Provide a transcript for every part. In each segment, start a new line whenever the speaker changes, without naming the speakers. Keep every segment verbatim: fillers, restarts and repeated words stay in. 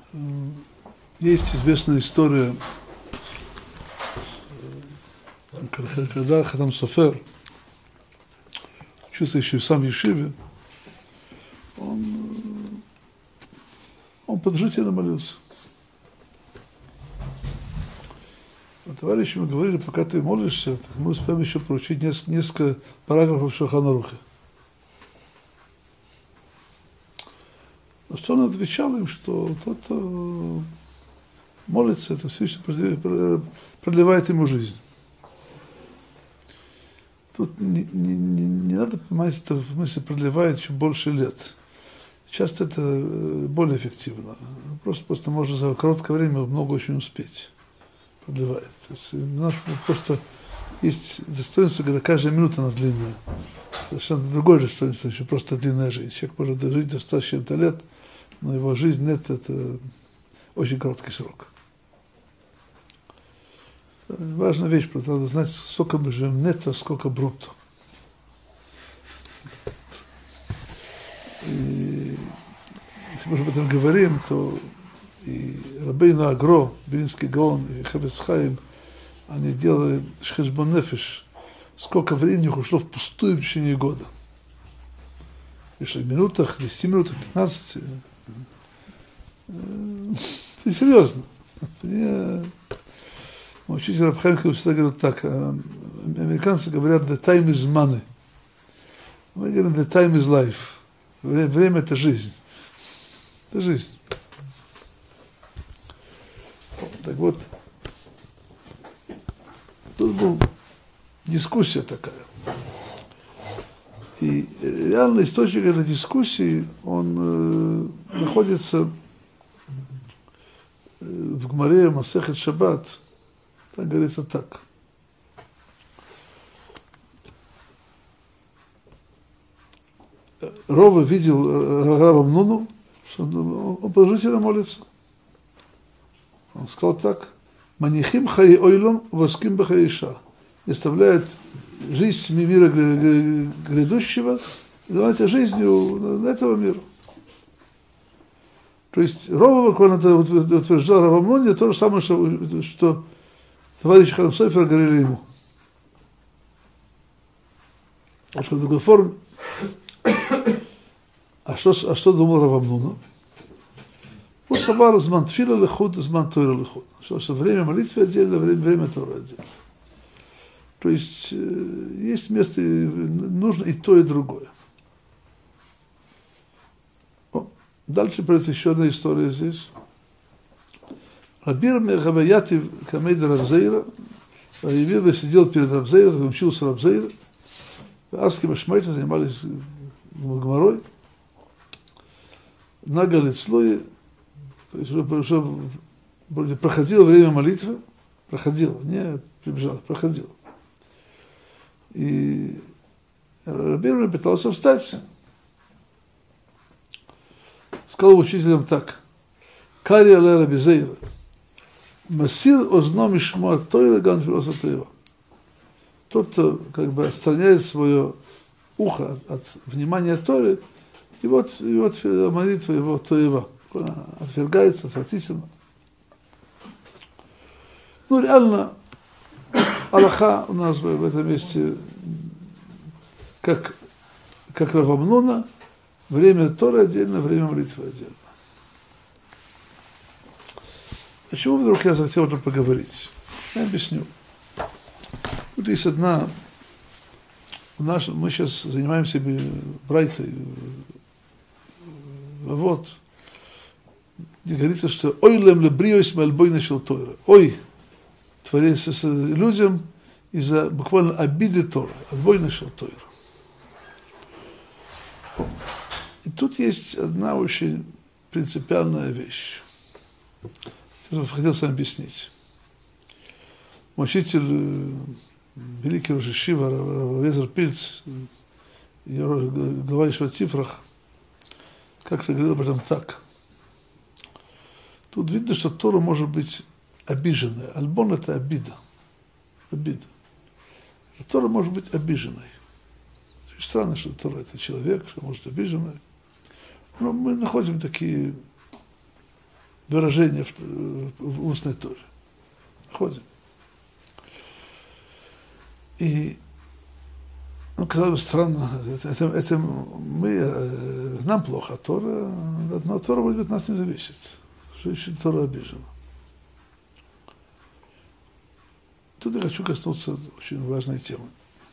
Есть известная история, когда Хатам Софер учился еще сам в Ешиве, он, он подражательно молился. Товарищи ему говорили, пока ты молишься, мы успеем еще проучить несколько, несколько параграфов Шулхан Арухи. На что он отвечал им, что тот, кто молится, это все еще продлевает ему жизнь. Тут не, не, не, не надо понимать, это в смысле продлевает еще больше лет. Часто это более эффективно. Просто, просто можно за короткое время много очень успеть. Продлевает. То есть, наш, просто есть достоинство, когда каждая минута она длинная. Совершенно другое достоинство, еще просто длинная жизнь. Человек может дожить до ста с чем-то лет, но его жизнь нет, это очень короткий срок. Это важная вещь, просто надо знать, сколько мы живем нетто, сколько брутто. И если мы об этом говорим, то и Рабейну Агро, Белинский Гаон, и Хавец Хаим, они делали шхешбон нефеш, сколько времени ушло впустую в течение года. Лишь в минутах, десяти минутах, пятнадцати. Это серьезно. Мой учитель Рав Хаим всегда говорит так, американцы говорят the time is money. Мы говорим the time is life. Время – это жизнь. Это жизнь. Так вот, тут была дискуссия такая. И реальный источник этой дискуссии, он э, находится в Гмаре Масехет Шаббат. Там говорится так. Рова видел Рава Мнуну, что он, он положительно молится. Он сказал так: «Манихим хаи ойлом, воским бахаиша». Оставляет жизнь мира грядущего, и занимается жизнью этого мира. То есть Рова, когда это утверждал Рава Мнуни, то же самое, что, что товарищ Хатам Софер говорили ему. А что в другой форме? А что, а что думал Рав Мнуна? Вот сабар зман тфила лехуд, зман тойра лехуд. Что, что время молитвы отдельно, время, время Торы отдельно. То есть есть место, нужно и то, и другое. О, дальше придется еще одна история здесь. Рабир Мехаваяти Камейда Рабзейра, Рабир сидел перед Рабзейром, он учился Рабзейра, Аски Машмайта занимались Гмарой, на Галицлое, то есть уже, уже проходило время молитвы, проходило, не прибежало, проходило. И Рабир пытался встать. Сказал учителям так: «Кари алэ Раби Зейра, масир озно мишмо тойра ган филоса тойра». Тот, кто как бы отстраняет свое ухо от, от внимания Торы, и вот, и вот молитва его Тойва отвергается, отвратительно. Ну, реально, алаха у нас в этом месте, как, как Рав Мнуна, время Торы отдельно, время молитвы отдельно. Почему вдруг я захотел об этом поговорить? Я объясню. Тут есть одна, наш, мы сейчас занимаемся брайтой, вот, где говорится, что «Ой лем лебриос мальбой начал Тойра». Ой, творится с людям из-за буквально обиды Тора, отбой начал Тойра. И тут есть одна очень принципиальная вещь. Я хотел с вами объяснить. Мой учитель, великий Рош ешива, Рав Элиэзер Пильц, глава ешивы Цифрах, как-то говорил об этом так. Тут видно, что Тора может быть обиженная. Альбон – это обида. Обида. Тора может быть обиженной. Странно, что Тора – это человек, что может быть обиженной. Но мы находим такие выражение в, в устной Торе. Находим. И, ну, казалось бы, странно, это, это, это мы, нам плохо, а Тора, но Тора, может быть, нас не зависит. Что еще Тора обижена. Тут я хочу коснуться очень важной темы.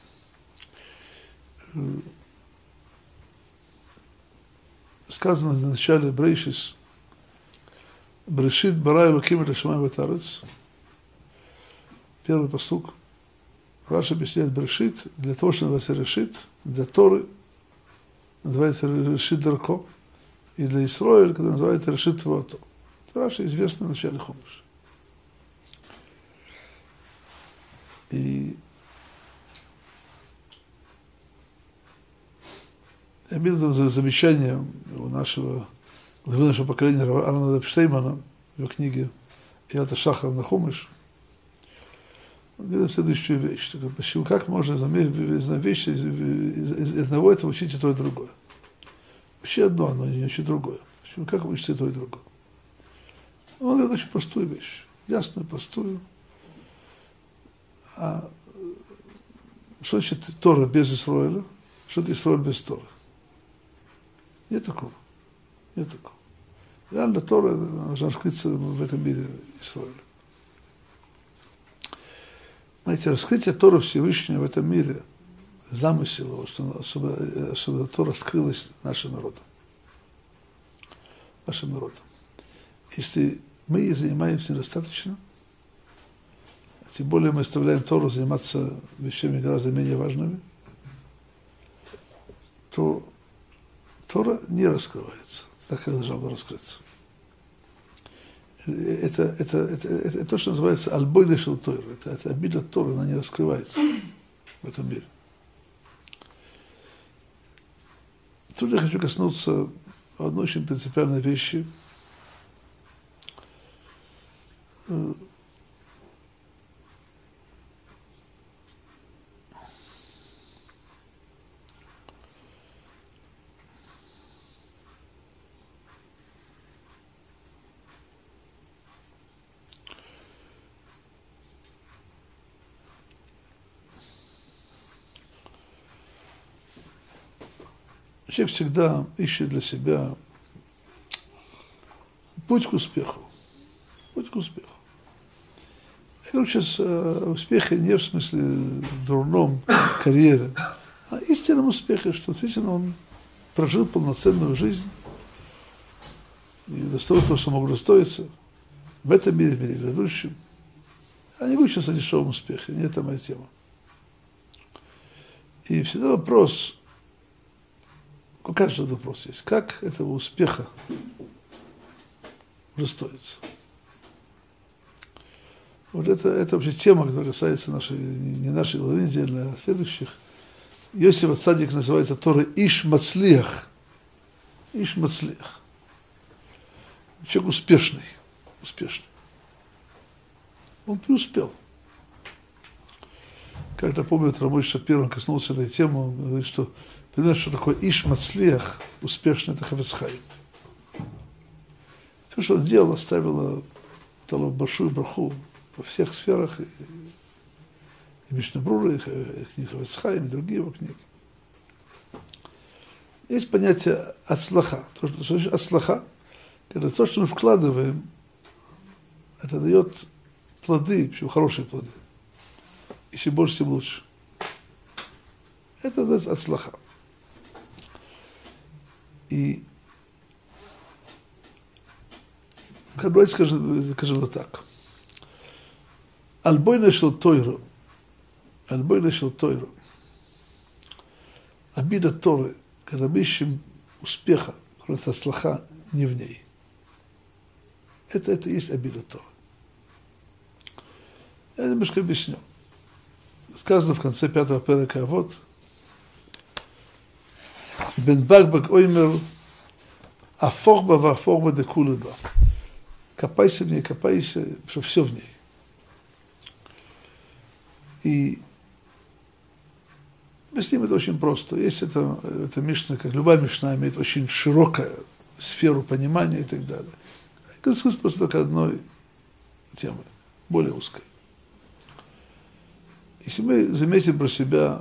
Сказано в начале Брейшис, Брешит бара Элоким эт ашамаим вэт аарец. Первый пасук. Раши объясняет Брешит, для того, что называется Решит, для Торы называется Решит Дарко, и для Исроэля, когда называется Решит Твоато. Раши известный в начале Хумаша. И я видел замечание у нашего главы нашего поколения Арнольда Эпштеймана в его книге «Иата Шахар на Хумаш». Он говорит следующую вещь, что, почему, как можно из вещи из, из, из одного этого учить и то, и другое. Учи одно, но не учи другое. Почему, как учить и то, и другое? Он говорит очень простую вещь, ясную, простую. А что значит Тора без Исроэля? Что это Исроэль без Торы? Нет такого. Нет такого. Реально Тора должна раскрыться в этом мире Исроэля. Знаете, раскрытие Торы Всевышнего в этом мире, замысел его, что, чтобы, чтобы Тора раскрылась нашим народом. Нашим народом. Если мы ей занимаемся недостаточно, тем более мы оставляем Тору заниматься вещами гораздо менее важными, то Тора не раскрывается так, как должна была раскрыться. Это, это, это, это, это то, что называется альбойный шелтойр. Это, это обида Торы, она не раскрывается в этом мире. Тут я хочу коснуться одной очень принципиальной вещи. Человек всегда ищет для себя путь к успеху. Путь к успеху. Я говорю сейчас о успехе не в смысле дурном карьере, а истинном успехе, что действительно он прожил полноценную жизнь и достоин того, что мог достоиться в этом мире, в мире грядущем. А не говорю сейчас о дешевом успехе, не это моя тема. И всегда вопрос, у каждого вопрос есть, как этого успеха удостоиться. Вот это, это вообще тема, которая касается нашей, не нашей главы недельной, а следующих. Йосеф ха-Цадик называется Тора Иш Мацлиах. Иш Мацлиах. Человек успешный. Успешный. Он преуспел. Когда помню, Рамой Шапир, он коснулся этой темы, он говорит, что понимаешь, что такое Иш Мацлиах, успешный, это Хафец Хаим. Все, что он делал, оставило, дало большую браху во всех сферах, и, и Мишнабрура, и книга Хафец Хаим, и другие его книги. Есть понятие ацлаха. То, что значит ацлаха, когда то, что мы вкладываем, это дает плоды, причем хорошие плоды. И чем больше, тем лучше. Это дает ацлаха. И давайте скажем, скажем вот так. Альбой нашел Тойру. Альбой нашел Тойру. Обида Торы, когда мы ищем успеха, просто ацлаха не в ней. Это, это и есть обида Торы. Я немножко объясню. Сказано в конце пятого перека, а вот Бен Багбаг оймер афорба вафорба де кулеба. Копайся в ней, копайся, что все в ней. И объясним это очень просто. Есть это, это Мишна, как любая Мишна, имеет очень широкую сферу понимания и так далее. Конфликт просто только одной темы, более узкой. Если мы заметим про себя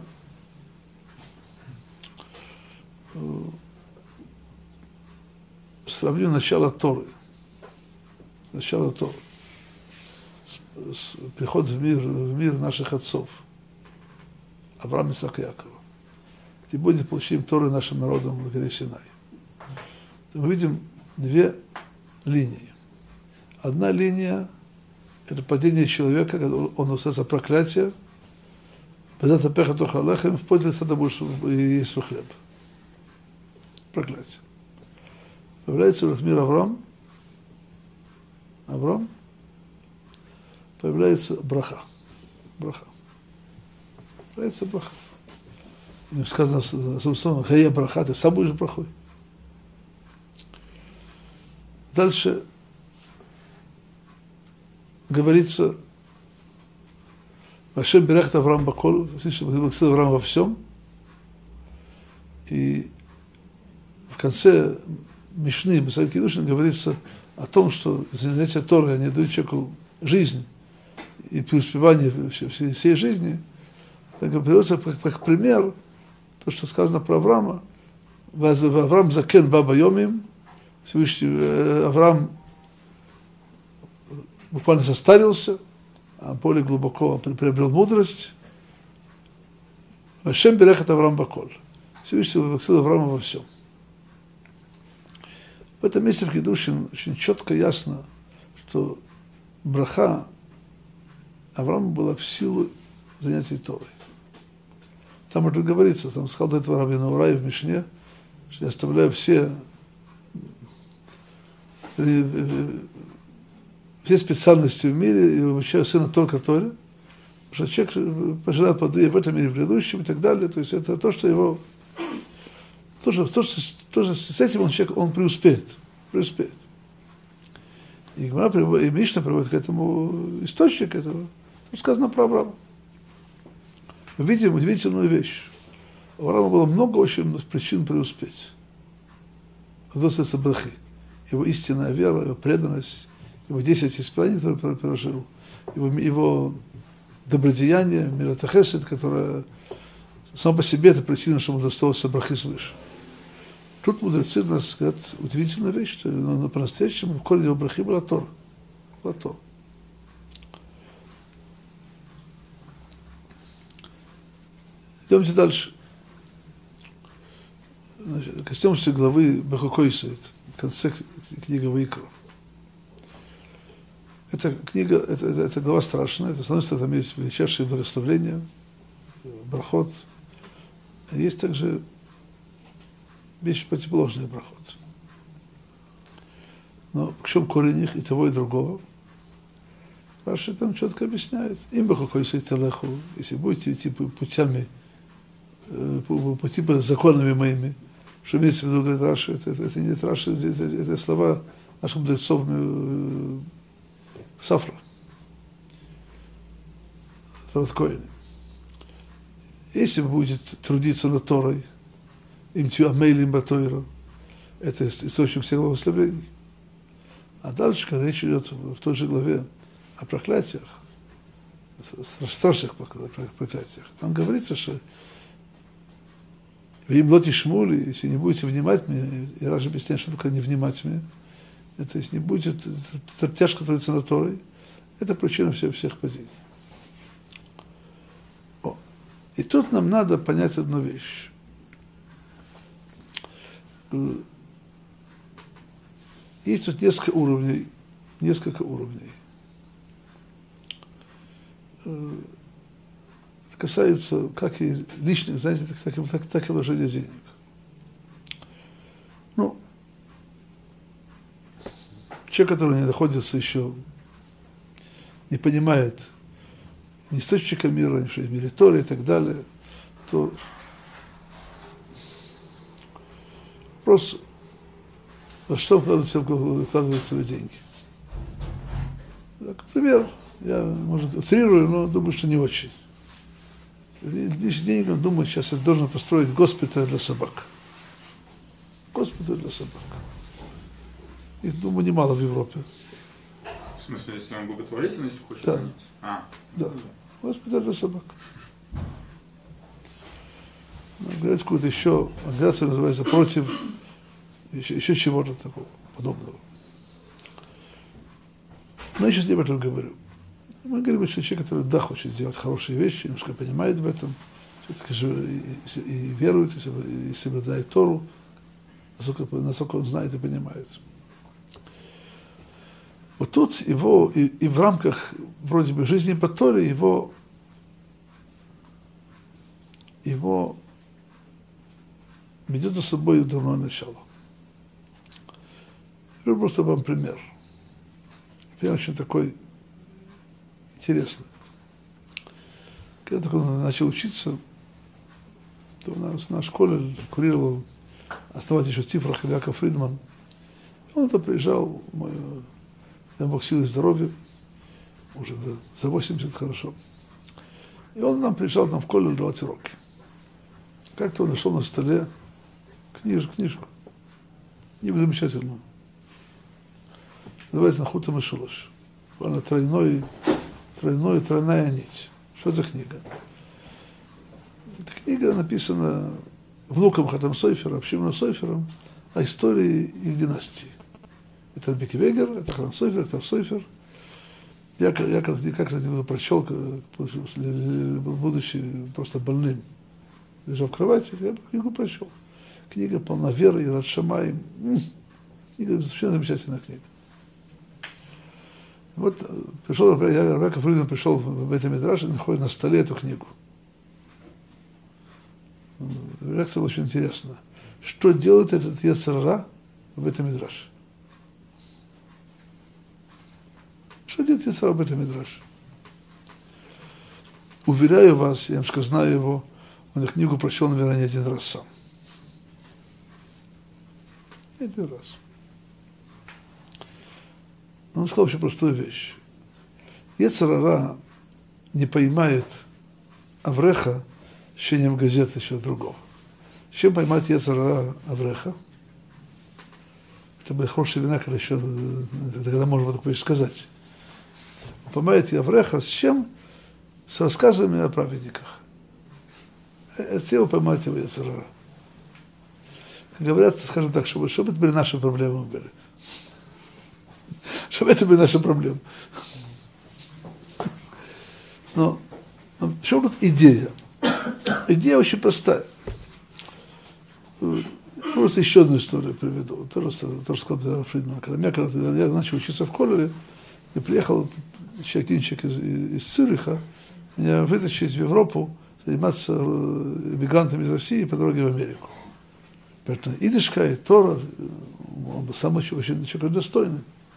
сравним начало Торы, начало Торы, с, с, приход в мир, в мир наших отцов, Авраама, Исаака, Якова. И будет получим Торы нашим народом в горе Синай. Мы видим две линии. Одна линия – это падение человека, когда он остается проклятие, «Безата пеха тоха лехем», в поте лица ты будешь есть свой хлеб. Проклятие. Появляется в этот мир Авраам. Авраам. Появляется браха. Браха. Появляется браха. Им сказано особым словом, «Хая браха», ты сам будешь брахой. Дальше говорится, «Вашем берехт Авраам бакол», благословил Авраам во всем. И в конце Мишны, Масехет Кидушин, говорится о том, что занятия Торы, они дают человеку жизнь и преуспевание всей, всей жизни. Так приводится как, как пример то, что сказано про Авраама. Авраам закен баба йомим, Всевышний Авраам буквально состарился, а более глубоко приобрел мудрость. Вашем берехет Авраам бакол. Всевышний благословил Авраама во всем. В этом месте в Кидушин очень четко ясно, что браха Авраама была в силу занятий Торой. Там уже говорится, там сказал до этого Рабби Наурай в Мишне, что я оставляю все, все специальности в мире и обучаю сына только Торе, потому что человек пожелает плоды в этом мире, в предыдущем и так далее. То есть это то, что его... Тоже, тоже, тоже с этим он, человек, он преуспеет. преуспеет. И Гемара и Мишна приводит к этому источник этого. Тут сказано про Авраама. Мы видим удивительную вещь. У Авраама было много очень причин преуспеть. Удовольствие брахи. Его истинная вера, его преданность, его десять испытаний, которые пережил, его, его добродеяние, миротахесед, которое само по себе это причина, что он удостоился брахи свыше. Тут мудрецы нас говорят удивительную вещь, что ну, по-настоящему в корне его брахи была Тора. Была Тора. Идемте дальше. Значит, коснемся главы Бехукойсует, в конце книги Ваикра. Эта книга, это, это, это глава страшная, это, с одной стороны, там есть величайшие благословления, брахот, а есть также вещи противоположные брахот. Но в чем корень их и того, и другого? Раши там четко объясняет. Им Бехукойсует телеху, если будете идти путями, по, по типу законами моими, что имеется в виду, говорит Раши, это, это, это не Раши, это, это, это слова наших мудрецов в Сафра, Торат Коэни. Если вы будете трудиться над Торой, им тюамейлим батойра, это источник всех благословений. А дальше, когда речь идет в той же главе о проклятиях, страшных проклятиях, там говорится, что вы им лоти шмули, если не будете внимать мне, и Раши объясняет, что такое не внимать мне, это если не будет тяжко трудиться над Торой, это причина всех, всех падений. О. И тут нам надо понять одну вещь. Есть тут несколько уровней, несколько уровней. Это касается как и личных, знаете, так, так, так, так и вложения денег. Ну, человек, который не находится еще, не понимает ни источника мира, ни что мире Торы и так далее, то вопрос, во что вкладывать, вкладывать свои деньги. Так, пример, я, может, утрирую, но думаю, что не очень. Лишние деньги, он думает, сейчас я должен построить госпиталь для собак. Госпиталь для собак. Их, думаю, немало в Европе.
В смысле, если он благотворительность хочет
Да.
занять? А.
Да. Госпиталь для собак. Говорят, какую-то еще организация называется против еще, еще чего-то такого подобного. Но я сейчас не об этом говорю. Мы говорим, что человек, который, да, хочет сделать хорошие вещи, немножко понимает в этом, и, и, и верует, и, и соблюдает Тору, насколько, насколько он знает и понимает. Вот тут его, и, и в рамках вроде бы жизни по Торе, его, его ведет за собой дурное начало. Я просто вам пример. Пример очень такой интересный. Когда я только начал учиться, то у нас на школе курировал, оставаться еще в цифрах, Яков Фридман. И он-то приезжал, мой, дай Бог силы и здоровья, уже да, за восемьдесят хорошо. И он нам приезжал там в колледж давать уроки. Как-то он нашел на столе книжку, книжку, книгу замечательную. Называется «Нахута Мишулош». Буквально тройной, тройной, тройная нить. Что за книга? Эта книга написана внуком Хатам Сойфера, Шимоном Сойфером, о истории их династии. Это Беки Вегер, это Хатам Сойфер, Хатам Сойфер. Я, я как-то его прочел, будучи просто больным, лежал в кровати, я книгу прочел. Книга полна веры, и Ират Шамаим. Книга совершенно замечательная книга. Вот пришел, Яков Фридман пришел в этом Мидраш и находит на столе эту книгу. Реакция была очень интересная. Что делает этот Йецер ара в этом Мидраше? Что делает Йецер ара в этом Мидраше? Уверяю вас, я немножко знаю его, он эту книгу прочел, наверное, не один раз сам. Не один раз. Он сказал очень простую вещь. Йецер ара не поймает Авреха чтением газеты, еще другого. Чем поймать Йецер ара Авреха? Это были хорошие вина, когда еще, когда можно вот такую вещь сказать. Он поймает Авреха с чем? С рассказами о праведниках. Это его поймать его Йецер ара. Говорят, скажем так, чтобы, чтобы это были наши проблемы были. Чтобы это были наши проблемы. Но, но в чем тут идея? Идея очень простая. Просто еще одну историю приведу. То, что сказал Фридман. Когда я, когда я начал учиться в колледже, я приехал, человек, один человек из, из Цюриха, меня вытащили в Европу заниматься мигрантами из России по дороге в Америку. Поэтому идишка и Тора, он был самый очень человек достойный.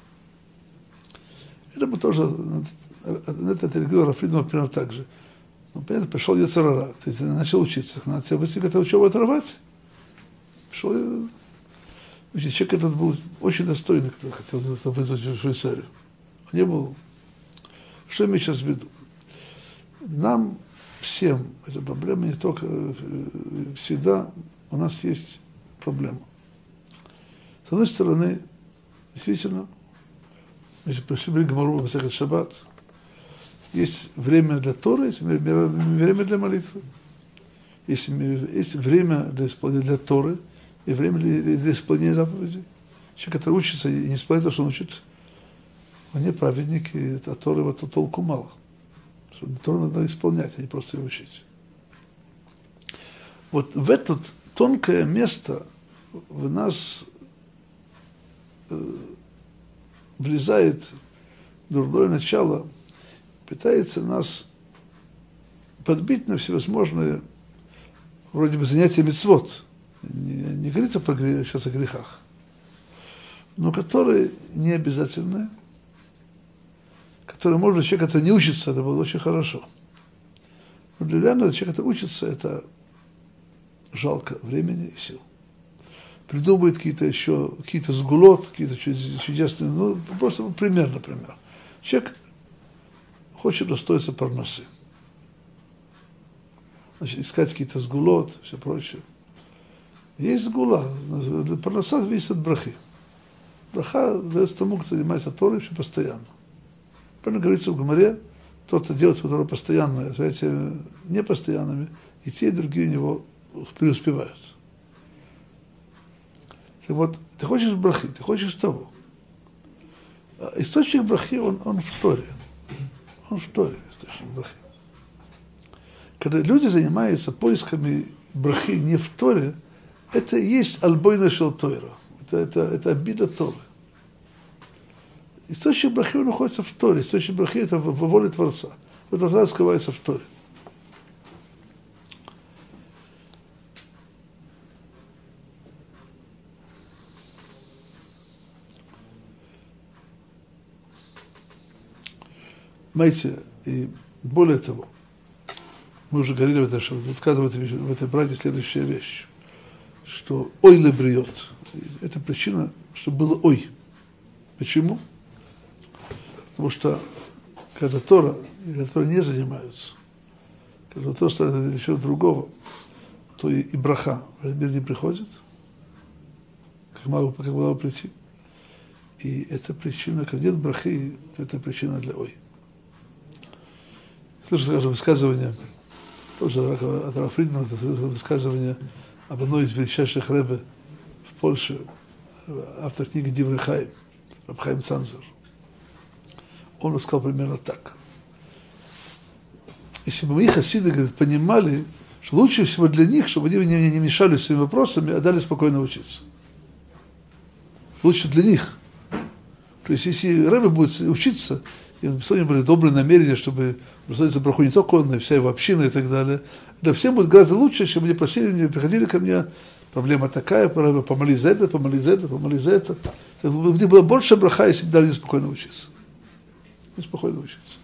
Это бы тоже, это реагировал Фридман примерно так же. Ну, понятно, пришел Йецер ара, то есть начал учиться, надо себя быстренько от учебы оторвать. Пришел, человек этот был очень достойный, который хотел это вызвать в Швейцарию. Он не был. Что я имею сейчас в виду? Нам всем эта проблема не только, всегда у нас есть проблема. С одной стороны, действительно, мы же пришли в Гемару в Масехет Шаббат, есть время для Торы, есть время для молитвы. Есть, есть время для исполнения для Торы и время для, для исполнения заповедей. Человек, который учится и не исполняет то, что он учит, он не праведник, и от Торы вот толку мало. Тору надо исполнять, а не просто ее учить. Вот в это тонкое место в нас э, влезает дурное начало, пытается нас подбить на всевозможные вроде бы занятия мицвот. Не, не говорится про, сейчас о грехах, но которые не обязательные, которые, может быть, человек, который не учится, это было очень хорошо. Но для реального человека, который учится, это жалко времени и сил. Придумывает какие-то еще, какие-то сгулот, какие-то чудесные, ну, просто пример, например. Человек хочет достоиться парносы. Значит, искать какие-то сгулот, все прочее. Есть сгула, парноса зависит от брахи. Браха дается тому, кто занимается Торой все постоянно. Правильно говорится в Гемаре, тот, кто делает Тору постоянно, является непостоянными, и те, и другие у него преуспевают. Так вот, ты хочешь брахи, ты хочешь того. Источник брахи, он, он в Торе. Он в Торе, источник брахи. Когда люди занимаются поисками брахи не в Торе, это и есть альбойна шел Тойра. Это, это, это обида Торы. Источник брахи он находится в Торе. Источник брахи это в, в воле Творца. Вот это скрывается в Торе. Знаете, и более того, мы уже говорили, в что высказывает в этой братье следующая вещь, что ой ли бриет. Это причина, чтобы было ой. Почему? Потому что когда Тора, и когда Тора не занимаются, когда Тора ставит еще другого, то и, и браха в мир не приходит, как мало, как мало прийти. И это причина, когда нет брахи, это причина для ой. Слышу, скажем, высказывание, тоже от Рава Фридмана, это высказывание об одной из величайших ребе в Польше, автор книги Диврей Хаим, Рав Хаим Цанзер. Он рассказал примерно так. Если бы мои хасиды, говорит, понимали, что лучше всего для них, чтобы они мне не мешали своими вопросами, а дали спокойно учиться. Лучше для них. То есть, если ребе будет учиться, и у них были добрые намерения, чтобы прославиться браху не только он, но и вся его община и так далее. Для всем будет гораздо лучше, чем они просили, они приходили ко мне, проблема такая, помолись за это, помолись за это, помолись за это. У них было больше браха, если бы дали спокойно учиться. Спокойно учиться.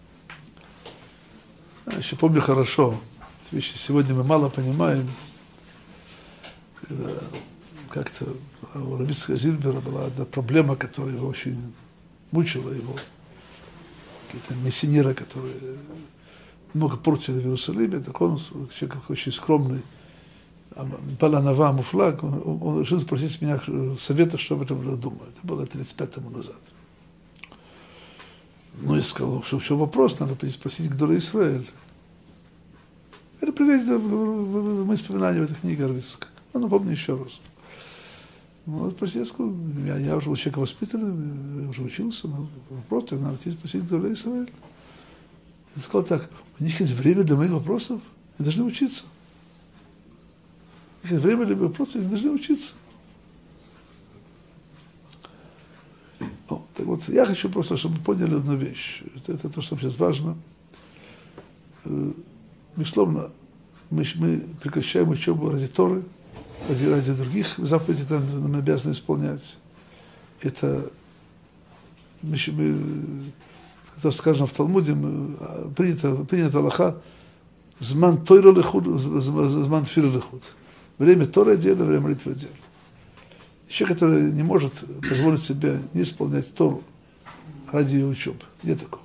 Я еще помню хорошо, эти вещи сегодня мы мало понимаем, когда как-то у Рабицкого Зильбера была одна проблема, которая его очень мучила его. Какие-то миссионеры, которые много портили в Иерусалиме, так он, человек очень скромный, Баланава Муфлаг, он, он решил спросить меня совета, что об этом думаю. Это было тридцать пять тому назад. Ну, я сказал, что все вопрос, надо спросить Гдолей Исраэль. Это приведено в мои воспоминания в этой книге Арвицка. Ну, напомню еще раз. Ну, спросил, я сказал, я, я уже был человек воспитанный, я уже учился, но вопрос, надо идти спросить Гдолей Исраэль. Он сказал так, у них есть время для моих вопросов, они должны учиться. У них есть время для моих вопросов, они должны учиться. О, так вот, я хочу просто, чтобы вы поняли одну вещь. Это, это то, что сейчас важно. Безусловно, мы, мы прекращаем учебу ради Торы, ради, ради других заповедей, которые нам обязаны исполнять. Это, мы, мы, как сказано в Талмуде, принято, принято Аллаха, зман тойра лехуд, зман тфила лехуд. Время Торы отдельно, время молитвы отдельно. Человек, который не может позволить себе не исполнять Тору ради ее учебы. Нет такого.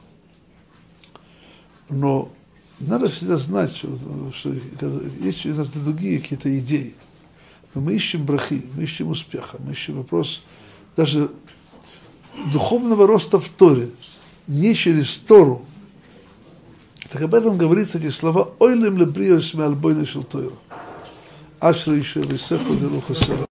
Но надо всегда знать, что, что есть у нас другие какие-то идеи. Но мы ищем брахи, мы ищем успеха, мы ищем вопрос даже духовного роста в Торе, не через Тору. Так об этом говорится эти слова «Ойлем лебрио сме альбойна шел Тойра». Ашра еще висеху деруха сера.